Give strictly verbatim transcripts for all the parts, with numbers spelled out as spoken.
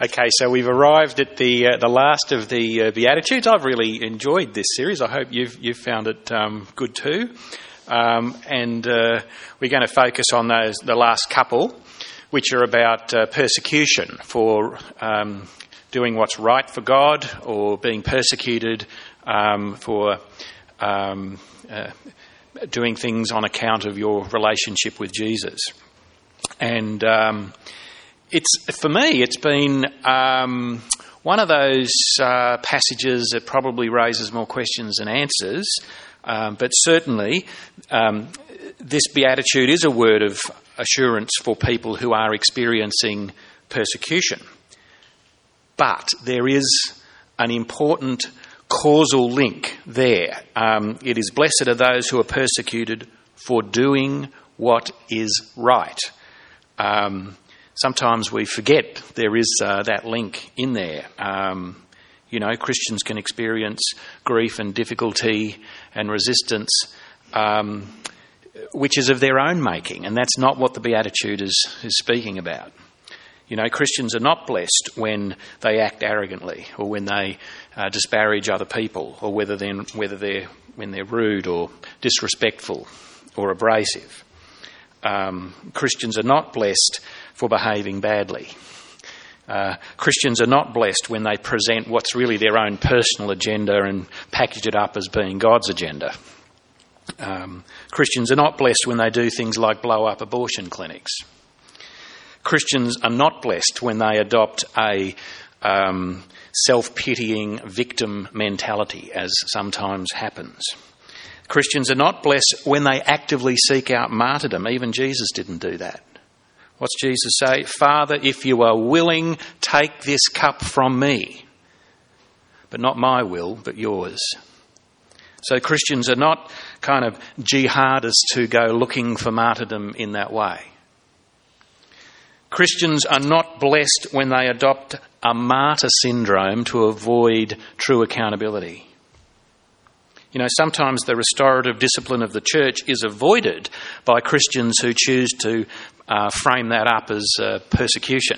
Okay, so we've arrived at the uh, the last of the uh, Beatitudes. I've really enjoyed this series. I hope you've you've found it um, good too. Um, and uh, we're going to focus on those the last couple, which are about uh, persecution for um, doing what's right for God, or being persecuted um, for um, uh, doing things on account of your relationship with Jesus. And um, it's for me, it's been um, one of those uh, passages that probably raises more questions than answers. Um, but certainly, um, this beatitude is a word of assurance for people who are experiencing persecution. But there is an important causal link there. Um, it is blessed are those who are persecuted for doing what is right. Um, sometimes we forget there is uh, that link in there. Um, you know, Christians can experience grief and difficulty and resistance, um, which is of their own making, and that's not what the Beatitude is, is speaking about. You know, Christians are not blessed when they act arrogantly, or when they uh, disparage other people, or whether then whether they're when they're rude or disrespectful or abrasive. Um, Christians are not blessed for behaving badly. Uh, Christians are not blessed when they present what's really their own personal agenda and package it up as being God's agenda. Um, Christians are not blessed when they do things like blow up abortion clinics. Christians are not blessed when they adopt a um, self-pitying victim mentality, as sometimes happens. Christians are not blessed when they actively seek out martyrdom. Even Jesus didn't do that. What's Jesus say? Father, if you are willing, take this cup from me. But not my will, but yours. So Christians are not kind of jihadists who go looking for martyrdom in that way. Christians are not blessed when they adopt a martyr syndrome to avoid true accountability. You know, sometimes the restorative discipline of the church is avoided by Christians who choose to uh, frame that up as uh, persecution.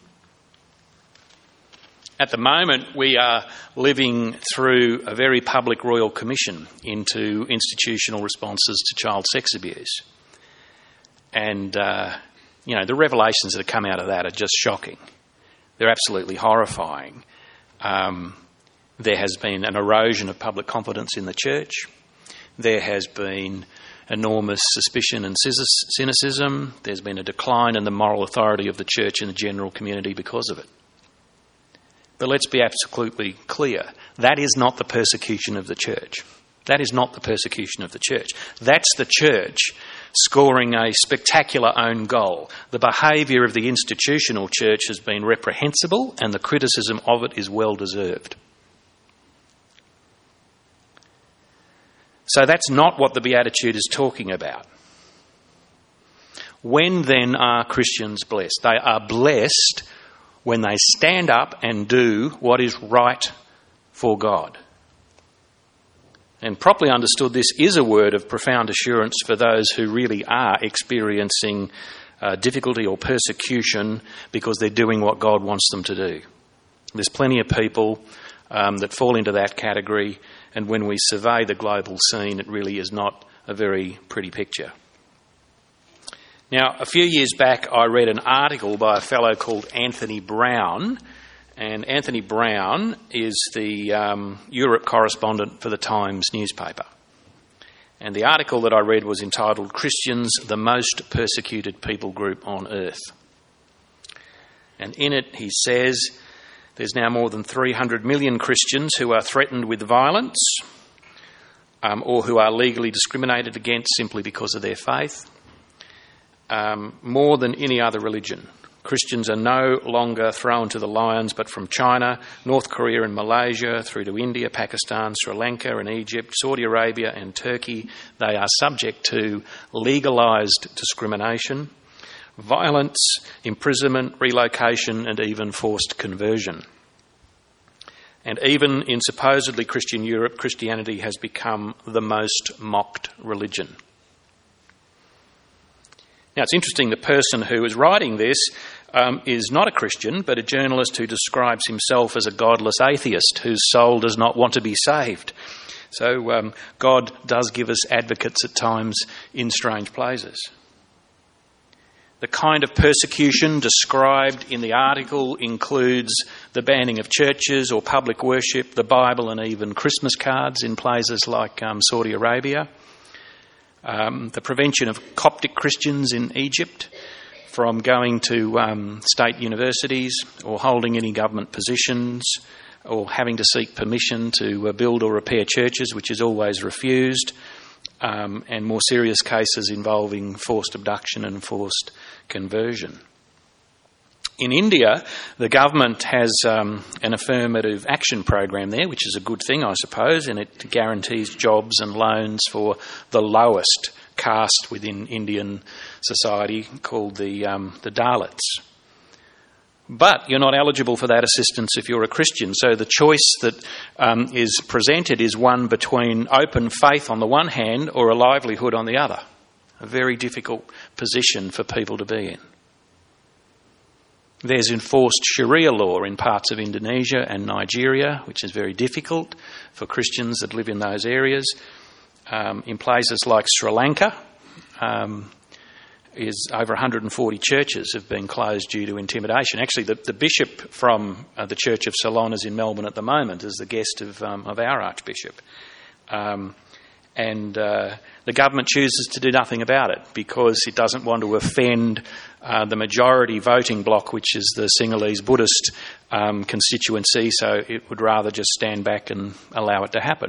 At the moment, we are living through a very public royal commission into institutional responses to child sex abuse. And, uh, you know, the revelations that have come out of that are just shocking. They're absolutely horrifying. Um, there has been an erosion of public confidence in the church. There has been enormous suspicion and cynicism. There's been a decline in the moral authority of the church in the general community because of it. But let's be absolutely clear. That is not the persecution of the church. That is not the persecution of the church. That's the church scoring a spectacular own goal. The behaviour of the institutional church has been reprehensible, and the criticism of it is well deserved. So that's not what the Beatitude is talking about. When then are Christians blessed? They are blessed when they stand up and do what is right for God. And properly understood, this is a word of profound assurance for those who really are experiencing uh, difficulty or persecution because they're doing what God wants them to do. There's plenty of people um, that fall into that category, and when we survey the global scene, it really is not a very pretty picture. Now, a few years back, I read an article by a fellow called Anthony Brown. And Anthony Brown is the um, Europe correspondent for the Times newspaper. And the article that I read was entitled, Christians, the Most Persecuted People Group on Earth. And in it he says there's now more than three hundred million Christians who are threatened with violence um, or who are legally discriminated against simply because of their faith, um, more than any other religion. Christians are no longer thrown to the lions, but from China, North Korea and Malaysia, through to India, Pakistan, Sri Lanka and Egypt, Saudi Arabia and Turkey, they are subject to legalised discrimination, violence, imprisonment, relocation and even forced conversion. And even in supposedly Christian Europe, Christianity has become the most mocked religion. Now, it's interesting, the person who is writing this um, is not a Christian, but a journalist who describes himself as a godless atheist whose soul does not want to be saved. So um, God does give us advocates at times in strange places. The kind of persecution described in the article includes the banning of churches or public worship, the Bible, and even Christmas cards in places like um, Saudi Arabia. Um, the prevention of Coptic Christians in Egypt from going to um, state universities or holding any government positions or having to seek permission to uh, build or repair churches, which is always refused. Um, and more serious cases involving forced abduction and forced conversion. In India, the government has um, an affirmative action program there, which is a good thing, I suppose, and it guarantees jobs and loans for the lowest caste within Indian society, called the um, the Dalits. But you're not eligible for that assistance if you're a Christian. So the choice that um, is presented is one between open faith on the one hand or a livelihood on the other. A very difficult position for people to be in. There's enforced Sharia law in parts of Indonesia and Nigeria, which is very difficult for Christians that live in those areas. Um, in places like Sri Lanka, um, is over one hundred forty churches have been closed due to intimidation. Actually, the, the bishop from uh, the Church of Ceylon is in Melbourne at the moment as the guest of um, of our Archbishop. Um, and uh, the government chooses to do nothing about it because it doesn't want to offend uh, the majority voting bloc, which is the Sinhalese Buddhist um, constituency, so it would rather just stand back and allow it to happen.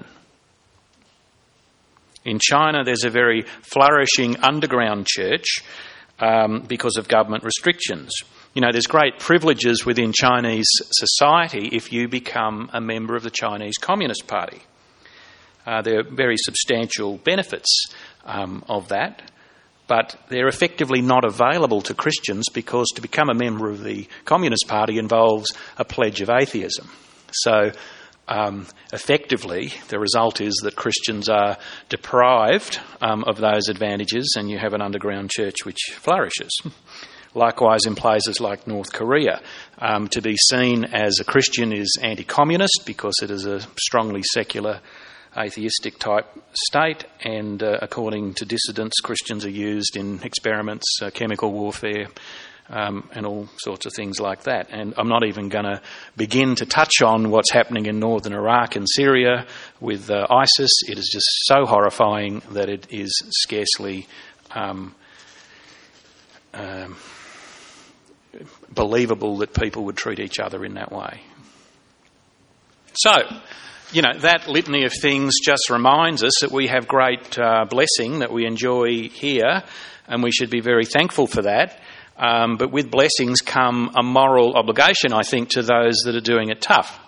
In China, there's a very flourishing underground church um, because of government restrictions. You know, there's great privileges within Chinese society if you become a member of the Chinese Communist Party. Uh, there are very substantial benefits um, of that, but they're effectively not available to Christians because to become a member of the Communist Party involves a pledge of atheism. So, Um, effectively, the result is that Christians are deprived um, of those advantages and you have an underground church which flourishes. Likewise, in places like North Korea, um, to be seen as a Christian is anti-communist because it is a strongly secular, atheistic type state, and uh, according to dissidents, Christians are used in experiments, uh, chemical warfare, Um, and all sorts of things like that. And I'm not even going to begin to touch on what's happening in northern Iraq and Syria with uh, ISIS. It is just so horrifying that it is scarcely um, um, believable that people would treat each other in that way. So, you know, that litany of things just reminds us that we have great uh, blessing that we enjoy here, and we should be very thankful for that. Um, but with blessings come a moral obligation, I think, to those that are doing it tough.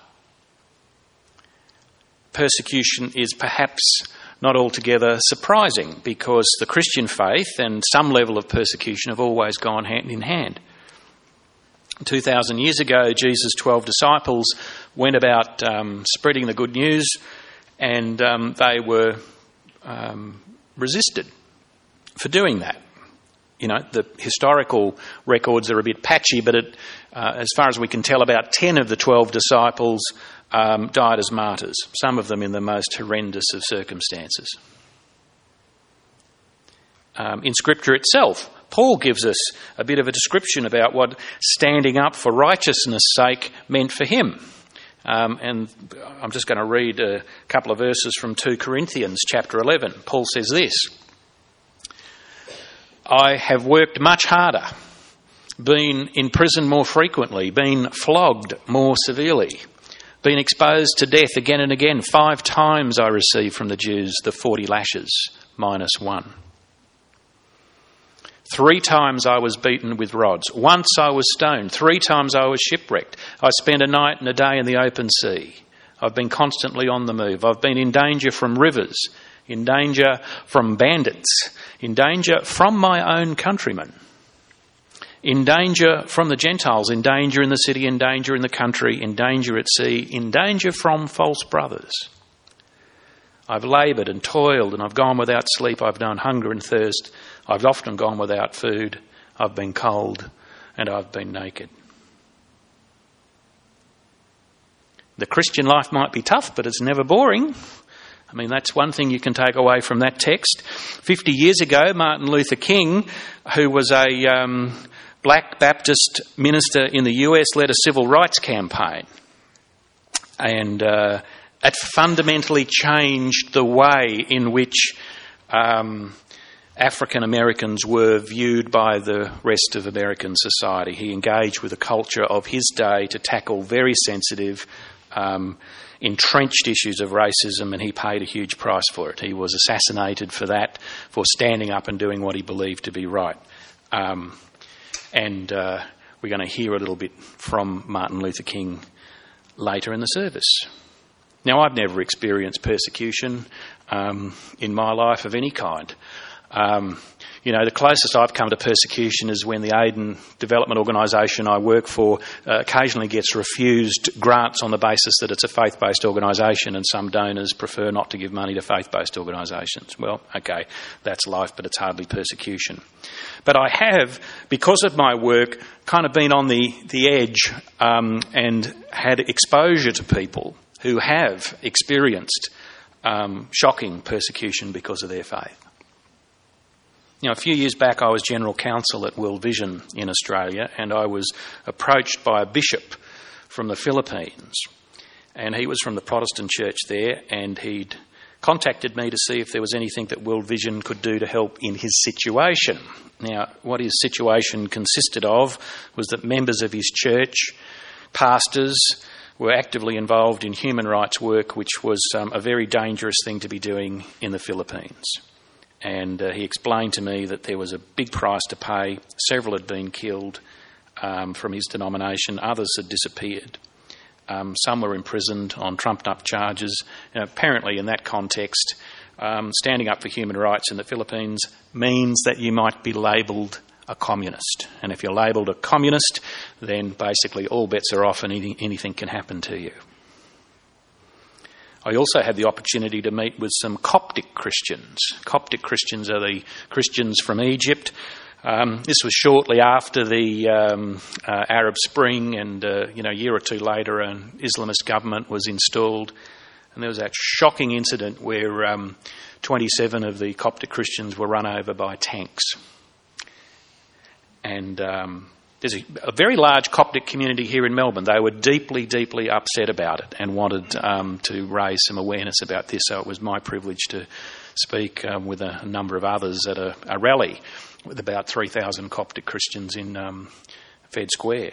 Persecution is perhaps not altogether surprising because the Christian faith and some level of persecution have always gone hand in hand. two thousand years ago, Jesus' twelve disciples went about um, spreading the good news, and um, they were um, resisted for doing that. You know, the historical records are a bit patchy, but it, uh, as far as we can tell, about ten of the twelve disciples um, died as martyrs, some of them in the most horrendous of circumstances. Um, in Scripture itself, Paul gives us a bit of a description about what standing up for righteousness' sake meant for him. Um, and I'm just going to read a couple of verses from two Corinthians chapter eleven. Paul says this: I have worked much harder, been in prison more frequently, been flogged more severely, been exposed to death again and again. Five times I received from the Jews the forty lashes minus one. Three times I was beaten with rods. Once I was stoned. Three times I was shipwrecked. I spent a night and a day in the open sea. I've been constantly on the move. I've been in danger from rivers, in danger from bandits, in danger from my own countrymen, in danger from the Gentiles, in danger in the city, in danger in the country, in danger at sea, in danger from false brothers. I've laboured and toiled, and I've gone without sleep. I've known hunger and thirst. I've often gone without food. I've been cold and I've been naked. The Christian life might be tough, but it's never boring. I mean, that's one thing you can take away from that text. Fifty years ago, Martin Luther King, who was a um, black Baptist minister in the U S, led a civil rights campaign. And uh, it fundamentally changed the way in which um, African Americans were viewed by the rest of American society. He engaged with the culture of his day to tackle very sensitive, um, entrenched issues of racism, and he paid a huge price for it. He was assassinated for that, for standing up and doing what he believed to be right. Um, and uh, we're going to hear a little bit from Martin Luther King later in the service. Now, I've never experienced persecution um, in my life of any kind. Um, you know, the closest I've come to persecution is when the Aden Development Organisation I work for uh, occasionally gets refused grants on the basis that it's a faith-based organisation, and some donors prefer not to give money to faith-based organisations. Well, okay, that's life, but it's hardly persecution. But I have, because of my work, kind of been on the, the edge um, and had exposure to people who have experienced um, shocking persecution because of their faith. You know, a few years back I was General Counsel at World Vision in Australia, and I was approached by a bishop from the Philippines, and he was from the Protestant church there, and he'd contacted me to see if there was anything that World Vision could do to help in his situation. Now, what his situation consisted of was that members of his church, pastors, were actively involved in human rights work, which was um, a very dangerous thing to be doing in the Philippines. And uh, he explained to me that there was a big price to pay. Several had been killed um, from his denomination. Others had disappeared. Um, some were imprisoned on trumped-up charges. And apparently, in that context, um, standing up for human rights in the Philippines means that you might be labelled a communist. And if you're labelled a communist, then basically all bets are off and anything, anything can happen to you. I also had the opportunity to meet with some Coptic Christians. Coptic Christians are the Christians from Egypt. Um, this was shortly after the um, uh, Arab Spring, and uh, you know, a year or two later, an Islamist government was installed, and there was that shocking incident where um, twenty-seven of the Coptic Christians were run over by tanks. And um, there's a, a very large Coptic community here in Melbourne. They were deeply, deeply upset about it and wanted um, to raise some awareness about this. So it was my privilege to speak um, with a, a number of others at a, a rally with about three thousand Coptic Christians in um, Fed Square.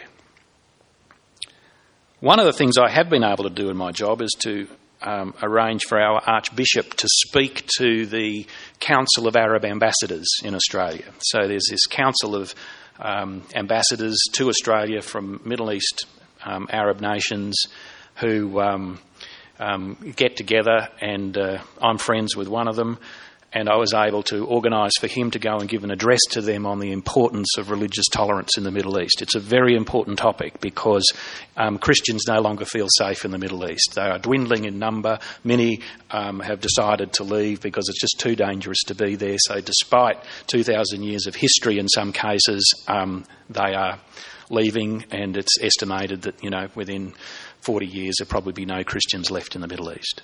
One of the things I have been able to do in my job is to um, arrange for our Archbishop to speak to the Council of Arab Ambassadors in Australia. So there's this Council of Um, ambassadors to Australia from Middle East um, Arab nations who um, um, get together, and uh, I'm friends with one of them, and I was able to organise for him to go and give an address to them on the importance of religious tolerance in the Middle East. It's a very important topic because um, Christians no longer feel safe in the Middle East. They are dwindling in number. Many um, have decided to leave because it's just too dangerous to be there. So despite two thousand years of history in some cases, um, they are leaving, and it's estimated that, you know, within forty years there'll probably be no Christians left in the Middle East.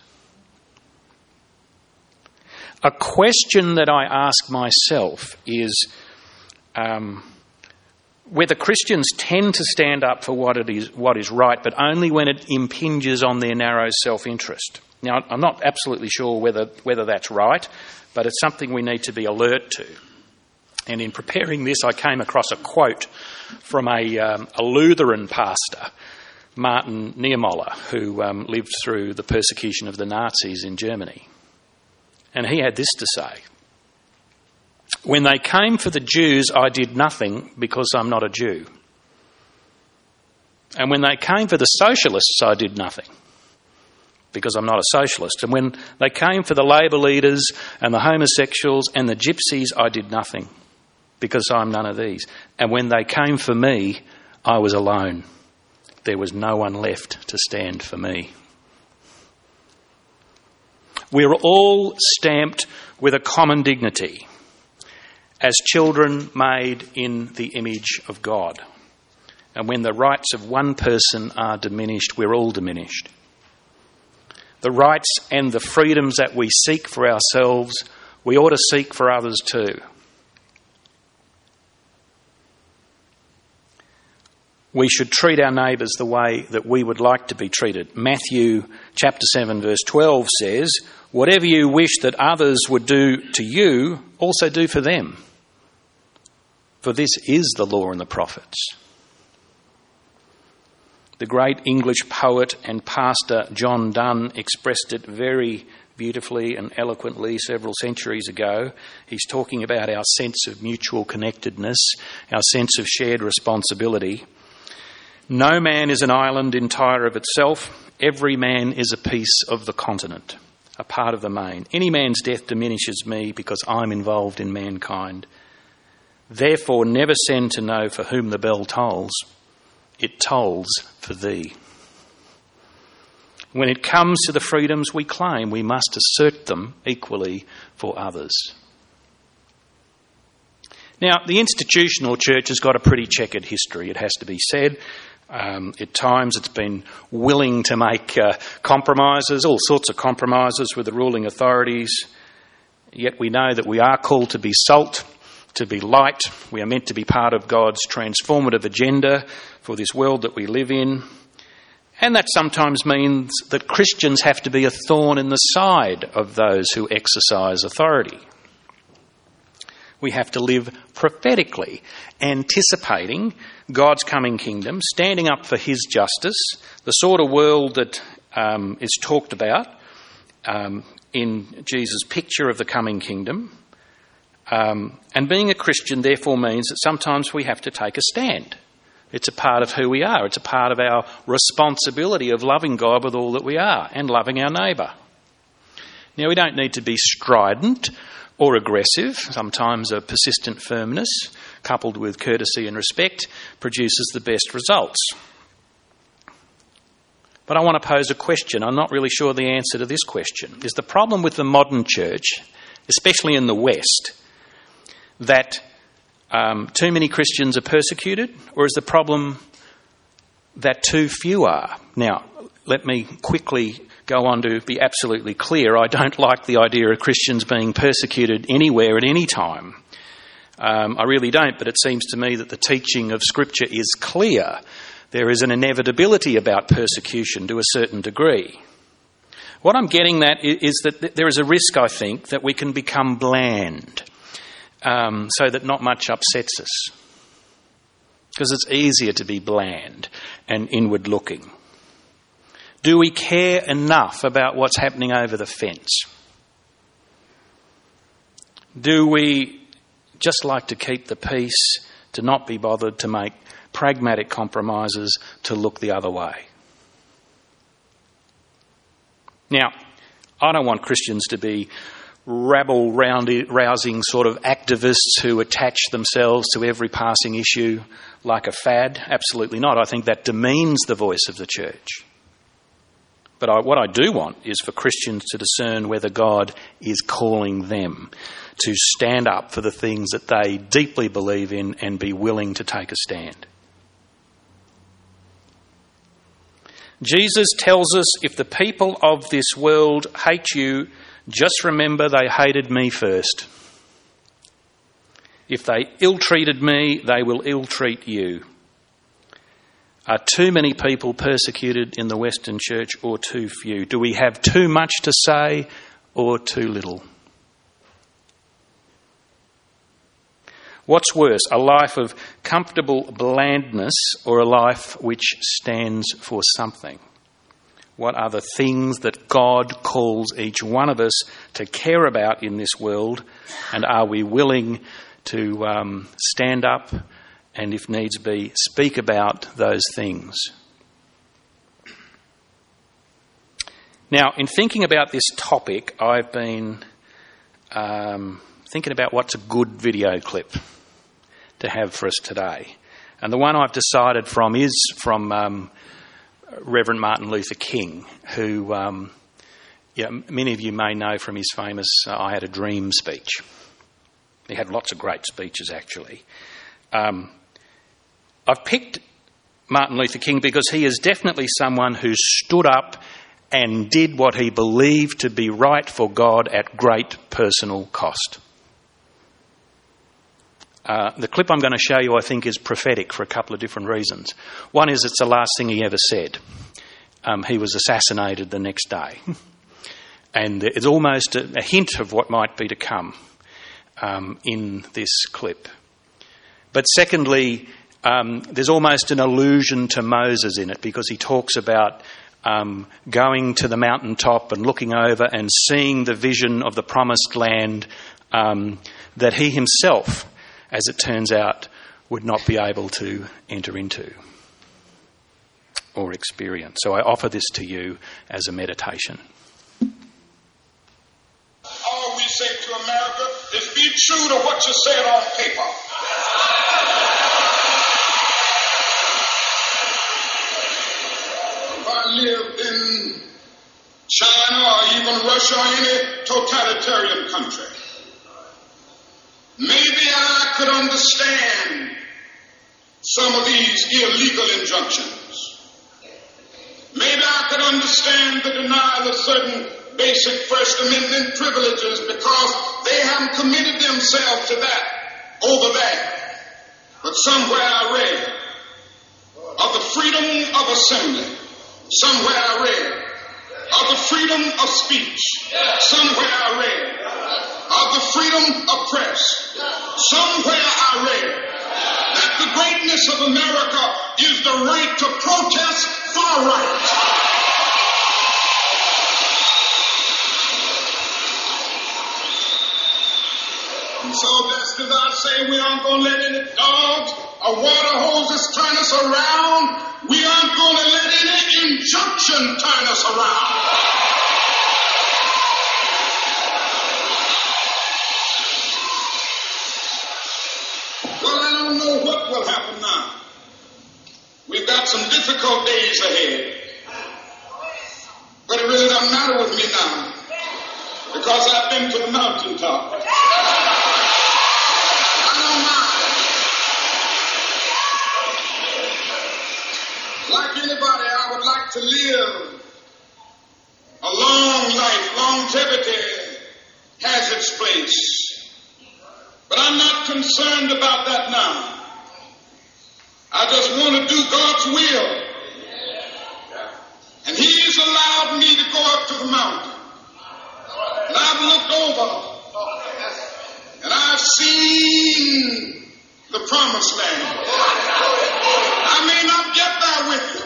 A question that I ask myself is um, whether Christians tend to stand up for what it is, what is right, but only when it impinges on their narrow self-interest. Now, I'm not absolutely sure whether whether that's right, but it's something we need to be alert to. And in preparing this, I came across a quote from a, um, a Lutheran pastor, Martin Niemöller, who um, lived through the persecution of the Nazis in Germany. And he had this to say: "When they came for the Jews, I did nothing because I'm not a Jew. And when they came for the socialists, I did nothing because I'm not a socialist. And when they came for the Labour leaders and the homosexuals and the gypsies, I did nothing because I'm none of these. And when they came for me, I was alone. There was no one left to stand for me." We're all stamped with a common dignity as children made in the image of God. And when the rights of one person are diminished, we're all diminished. The rights and the freedoms that we seek for ourselves, we ought to seek for others too. We should treat our neighbours the way that we would like to be treated. Matthew chapter seven verse twelve says, "Whatever you wish that others would do to you, also do for them. For this is the law and the prophets." The great English poet and pastor John Donne expressed it very beautifully and eloquently several centuries ago. He's talking about our sense of mutual connectedness, our sense of shared responsibility. "No man is an island entire of itself. Every man is a piece of the continent, a part of the main. Any man's death diminishes me because I'm involved in mankind. Therefore never send to know for whom the bell tolls. It tolls for thee." When it comes to the freedoms we claim, we must assert them equally for others. Now, the institutional church has got a pretty checkered history, it has to be said. Um, at times it's been willing to make uh, compromises, all sorts of compromises with the ruling authorities. Yet we know that we are called to be salt, to be light. We are meant to be part of God's transformative agenda for this world that we live in. And that sometimes means that Christians have to be a thorn in the side of those who exercise authority. We have to live prophetically, anticipating God's coming kingdom, standing up for his justice, the sort of world that um, is talked about um, in Jesus' picture of the coming kingdom. Um, and being a Christian therefore means that sometimes we have to take a stand. It's a part of who we are. It's a part of our responsibility of loving God with all that we are and loving our neighbour. Now, we don't need to be strident or aggressive. Sometimes a persistent firmness, coupled with courtesy and respect, produces the best results. But I want to pose a question. I'm not really sure the answer to this question. Is the problem with the modern church, especially in the West, that um, too many Christians are persecuted, or is the problem that too few are? Now, let me quickly go on to be absolutely clear. I don't like the idea of Christians being persecuted anywhere at any time. Um, I really don't, but it seems to me that the teaching of Scripture is clear. There is an inevitability about persecution to a certain degree. What I'm getting at is that there is a risk, I think, that we can become bland, um, so that not much upsets us. Because it's easier to be bland and inward-looking. Do we care enough about what's happening over the fence? Do we just like to keep the peace, to not be bothered to make pragmatic compromises, to look the other way? Now, I don't want Christians to be rabble-rousing sort of activists who attach themselves to every passing issue like a fad. Absolutely not. I think that demeans the voice of the church. But I, what I do want is for Christians to discern whether God is calling them to stand up for the things that they deeply believe in and be willing to take a stand. Jesus tells us, if the people of this world hate you, just remember they hated me first. If they ill-treated me, they will ill-treat you. Are too many people persecuted in the Western Church or too few? Do we have too much to say or too little? What's worse, a life of comfortable blandness or a life which stands for something? What are the things that God calls each one of us to care about in this world? And are we willing to um, stand up and, if needs be, speak about those things? Now, in thinking about this topic, I've been um, thinking about what's a good video clip to have for us today. And the one I've decided from is from um, Reverend Martin Luther King, who um, yeah, many of you may know from his famous uh, I Had a Dream speech. He had lots of great speeches, actually. Um, I've picked Martin Luther King because he is definitely someone who stood up and did what he believed to be right for God at great personal cost. Uh, the clip I'm going to show you, I think, is prophetic for a couple of different reasons. One is it's the last thing he ever said. Um, he was assassinated the next day. And it's almost a, a hint of what might be to come um, in this clip. But secondly, um, there's almost an allusion to Moses in it because he talks about um, going to the mountaintop and looking over and seeing the vision of the promised land um, that he himself, as it turns out, would not be able to enter into or experience. So I offer this to you as a meditation. All we say to America is be true to what you said on paper. If I lived in China or even Russia or any totalitarian country, maybe I could understand some of these illegal injunctions. Maybe I could understand the denial of certain basic First Amendment privileges because they haven't committed themselves to that over there. But somewhere I read of the freedom of assembly. Somewhere I read of the freedom of speech. Somewhere I read of the freedom of press. Somewhere I read that the greatness of America is the right to protest far right. And so just as I say, we aren't going to let any dogs or water hoses turn us around. We aren't going to let any injunction turn us around. Well, I don't know what will happen now. We've got some difficult days ahead. But it really doesn't matter with me now because I've been to the mountaintop. Like anybody, I would like to live a long life. Longevity has its place. But I'm not concerned about that now. I just want to do God's will. And He's allowed me to go up to the mountain. And I've looked over. And I've seen the promised land. I may not get there with you,